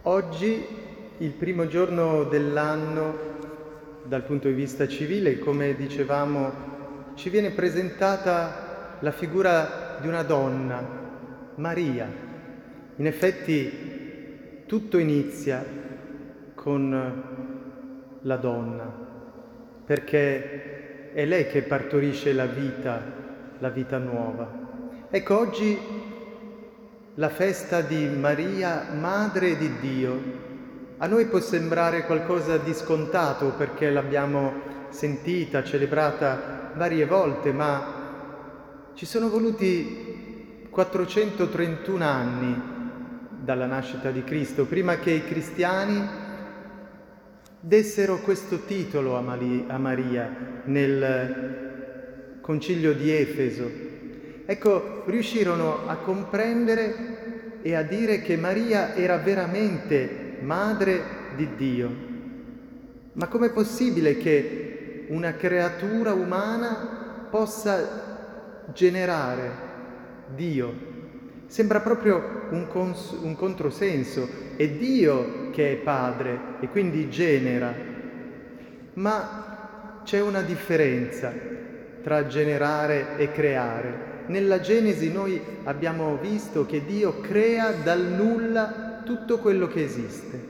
Oggi, il primo giorno dell'anno, dal punto di vista civile, come dicevamo, ci viene presentata la figura di una donna, Maria. In effetti, tutto inizia con la donna, perché è lei che partorisce la vita nuova. Ecco, oggi la festa di Maria, Madre di Dio, a noi può sembrare qualcosa di scontato perché l'abbiamo sentita, celebrata varie volte, ma ci sono voluti 431 anni dalla nascita di Cristo prima che i cristiani dessero questo titolo a Maria nel Concilio di Efeso. Ecco, riuscirono a comprendere e a dire che Maria era veramente Madre di Dio. Ma com'è possibile che una creatura umana possa generare Dio? Sembra proprio un controsenso. È Dio che è Padre e quindi genera. Ma c'è una differenza tra generare e creare. Nella Genesi noi abbiamo visto che Dio crea dal nulla tutto quello che esiste,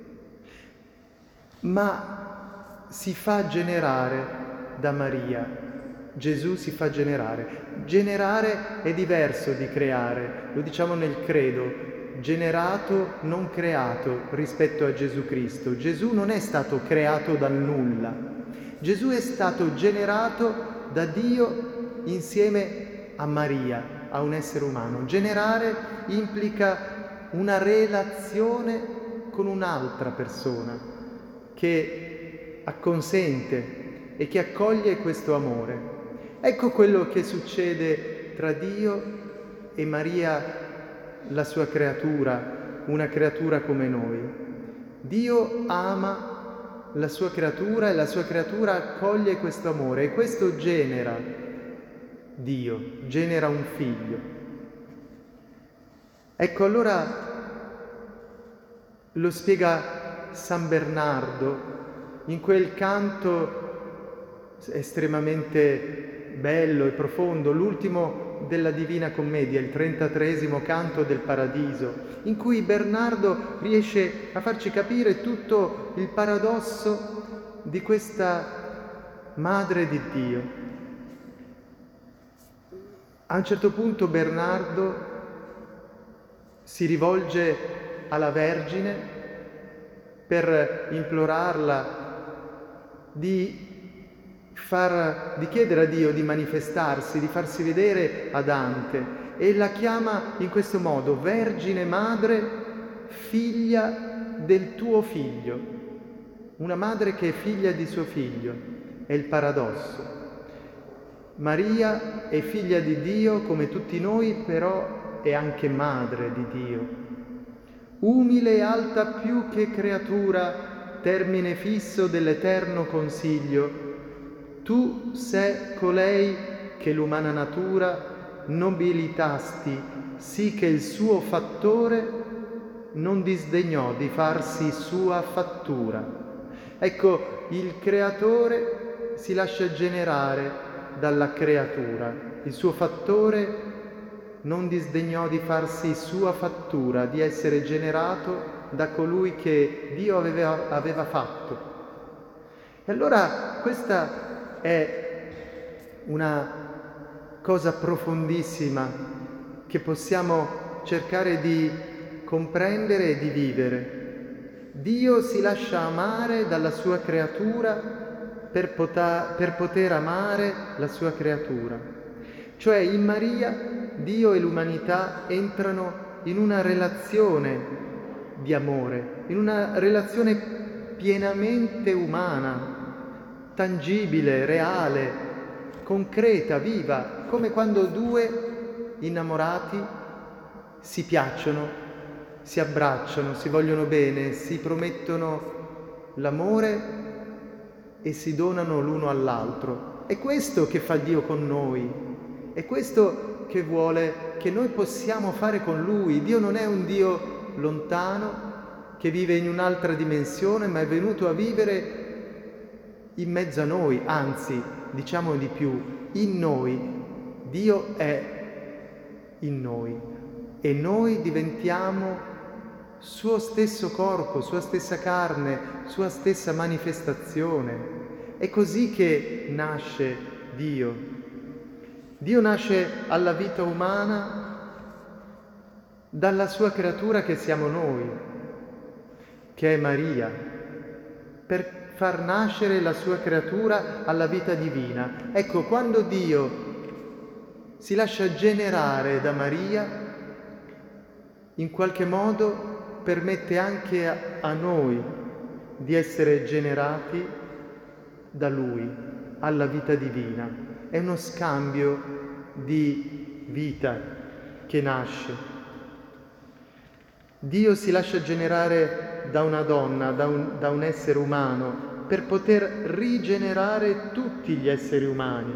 ma si fa generare da Maria. Gesù si fa generare. Generare è diverso di creare, lo diciamo nel credo, generato, non creato rispetto a Gesù Cristo. Gesù non è stato creato dal nulla, Gesù è stato generato da Dio insieme a Maria, a un essere umano. Generare implica una relazione con un'altra persona che acconsente e che accoglie questo amore. Ecco quello che succede tra Dio e Maria, la sua creatura, una creatura come noi. Dio ama la sua creatura e la sua creatura accoglie questo amore e questo genera Dio, genera un figlio. Ecco, allora lo spiega San Bernardo in quel canto estremamente bello e profondo, l'ultimo della Divina Commedia, il 33° canto del Paradiso, in cui Bernardo riesce a farci capire tutto il paradosso di questa Madre di Dio. A un certo punto Bernardo si rivolge alla Vergine per implorarla di chiedere a Dio di manifestarsi, di farsi vedere a Dante, e la chiama in questo modo: Vergine Madre, figlia del tuo figlio. Una madre che è figlia di suo figlio. È il paradosso. Maria è figlia di Dio come tutti noi, però è anche madre di Dio. Umile e alta più che creatura, termine fisso dell'eterno consiglio, tu sei colei che l'umana natura nobilitasti, sì che il suo fattore non disdegnò di farsi sua fattura. Ecco, il creatore si lascia generare dalla creatura. Il suo fattore non disdegnò di farsi sua fattura, di essere generato da colui che Dio aveva fatto. E allora questa è una cosa profondissima che possiamo cercare di comprendere e di vivere. Dio si lascia amare dalla sua creatura per poter amare la sua creatura. Cioè in Maria Dio e l'umanità entrano in una relazione di amore, in una relazione pienamente umana, tangibile, reale, concreta, viva, come quando due innamorati si piacciono, si abbracciano, si vogliono bene, si promettono l'amore e si donano l'uno all'altro. È questo che fa Dio con noi, è questo che vuole che noi possiamo fare con Lui. Dio non è un Dio lontano che vive in un'altra dimensione, ma è venuto a vivere in mezzo a noi, anzi, diciamo di più, in noi. Dio è in noi e noi diventiamo suo stesso corpo, sua stessa carne, sua stessa manifestazione. È così che nasce Dio. Dio nasce alla vita umana dalla sua creatura che siamo noi, che è Maria, per far nascere la sua creatura alla vita divina. Ecco, quando Dio si lascia generare da Maria, in qualche modo permette anche a noi di essere generati da Lui alla vita divina. È uno scambio di vita che nasce. Dio si lascia generare da una donna, da un essere umano, per poter rigenerare tutti gli esseri umani.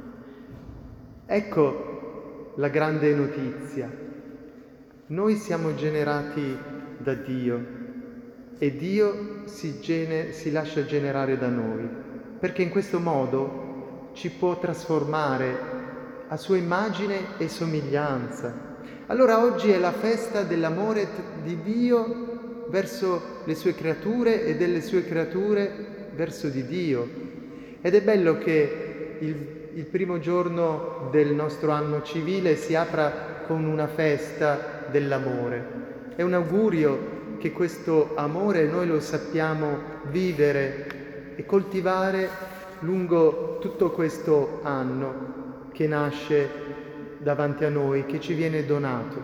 Ecco la grande notizia. Noi siamo generati da Dio e Dio si lascia generare da noi, perché in questo modo ci può trasformare a sua immagine e somiglianza. Allora oggi è la festa dell'amore di Dio verso le sue creature e delle sue creature verso di Dio. Ed è bello che il primo giorno del nostro anno civile si apra con una festa dell'amore. È un augurio che questo amore noi lo sappiamo vivere e coltivare lungo tutto questo anno che nasce davanti a noi, che ci viene donato.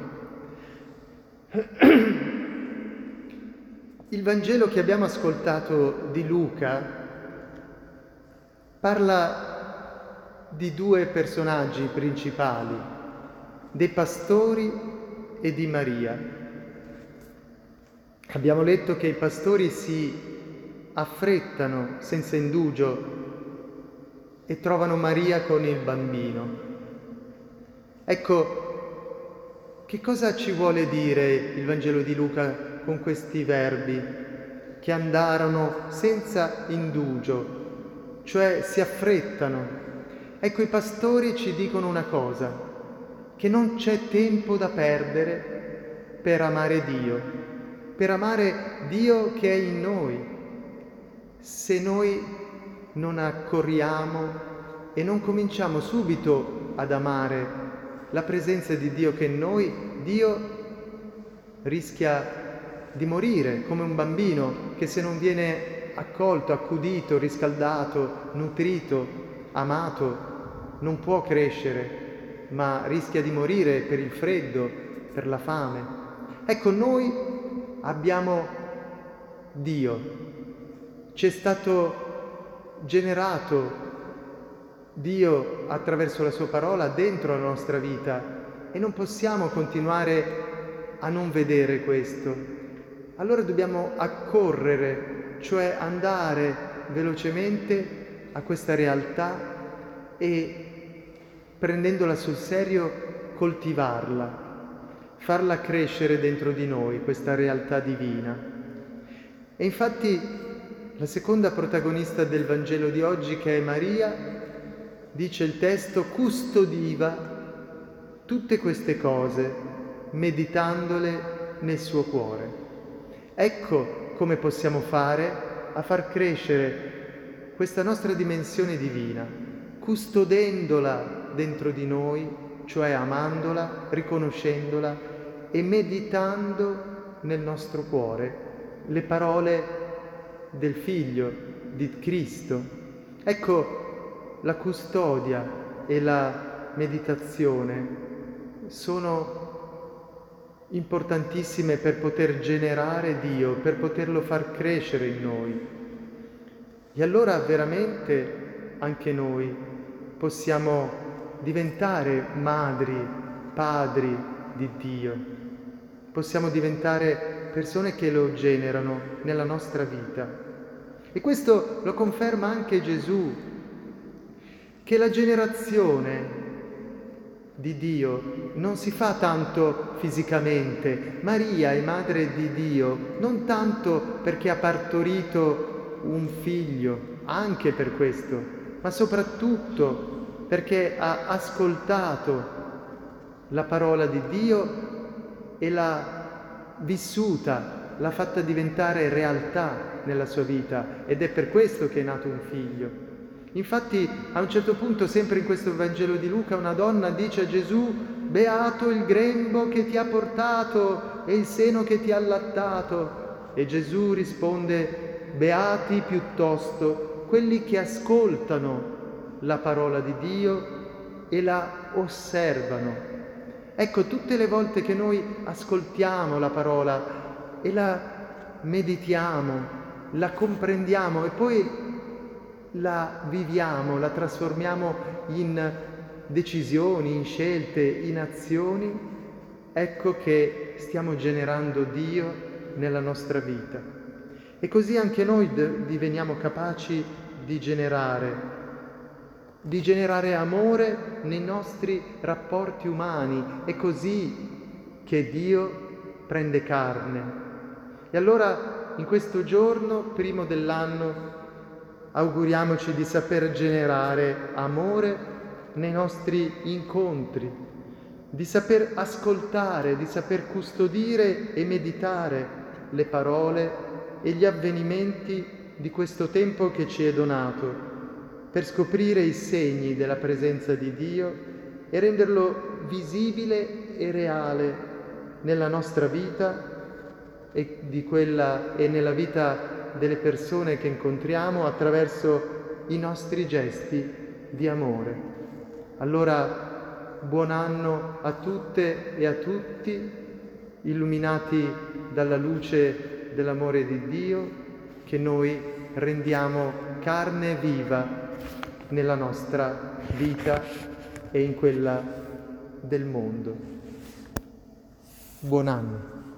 Il Vangelo che abbiamo ascoltato di Luca parla di due personaggi principali, dei pastori e di Maria. Abbiamo letto che i pastori si affrettano senza indugio e trovano Maria con il bambino. Ecco, che cosa ci vuole dire il Vangelo di Luca con questi verbi che andarono senza indugio, cioè si affrettano? Ecco, i pastori ci dicono una cosa, che non c'è tempo da perdere per amare Dio che è in noi. Se noi non accorriamo e non cominciamo subito ad amare la presenza di Dio che è in noi, Dio rischia di morire come un bambino che se non viene accolto, accudito, riscaldato, nutrito, amato, non può crescere, ma rischia di morire per il freddo, per la fame. Ecco, noi abbiamo Dio, ci è stato generato Dio attraverso la sua parola dentro la nostra vita e non possiamo continuare a non vedere questo. Allora dobbiamo accorrere, cioè andare velocemente a questa realtà e prendendola sul serio coltivarla, farla crescere dentro di noi, questa realtà divina. E infatti la seconda protagonista del Vangelo di oggi, che è Maria, dice il testo, custodiva tutte queste cose, meditandole nel suo cuore. Ecco come possiamo fare a far crescere questa nostra dimensione divina, custodendola dentro di noi, cioè amandola, riconoscendola e meditando nel nostro cuore le parole del Figlio, di Cristo. Ecco, la custodia e la meditazione sono importantissime per poter generare Dio, per poterlo far crescere in noi. E allora veramente anche noi possiamo diventare madri, padri di Dio. Possiamo diventare persone che lo generano nella nostra vita. E questo lo conferma anche Gesù, che la generazione di Dio non si fa tanto fisicamente. Maria è madre di Dio non tanto perché ha partorito un figlio, anche per questo, ma soprattutto perché ha ascoltato la parola di Dio e l'ha vissuta, l'ha fatta diventare realtà nella sua vita, ed è per questo che è nato un figlio. Infatti, a un certo punto, sempre in questo Vangelo di Luca, una donna dice a Gesù: «Beato il grembo che ti ha portato e il seno che ti ha allattato». E Gesù risponde: «Beati piuttosto quelli che ascoltano la parola di Dio e la osservano». Ecco, tutte le volte che noi ascoltiamo la parola e la meditiamo, la comprendiamo e poi la viviamo, la trasformiamo in decisioni, in scelte, in azioni, ecco che stiamo generando Dio nella nostra vita. E così anche noi diveniamo capaci di generare amore nei nostri rapporti umani. È così che Dio prende carne. E allora in questo giorno, primo dell'anno, auguriamoci di saper generare amore nei nostri incontri, di saper ascoltare, di saper custodire e meditare le parole e gli avvenimenti di questo tempo che ci è donato, per scoprire i segni della presenza di Dio e renderlo visibile e reale nella nostra vita e nella vita delle persone che incontriamo attraverso i nostri gesti di amore. Allora, buon anno a tutte e a tutti, illuminati dalla luce dell'amore di Dio, che noi rendiamo carne viva nella nostra vita e in quella del mondo. Buon anno.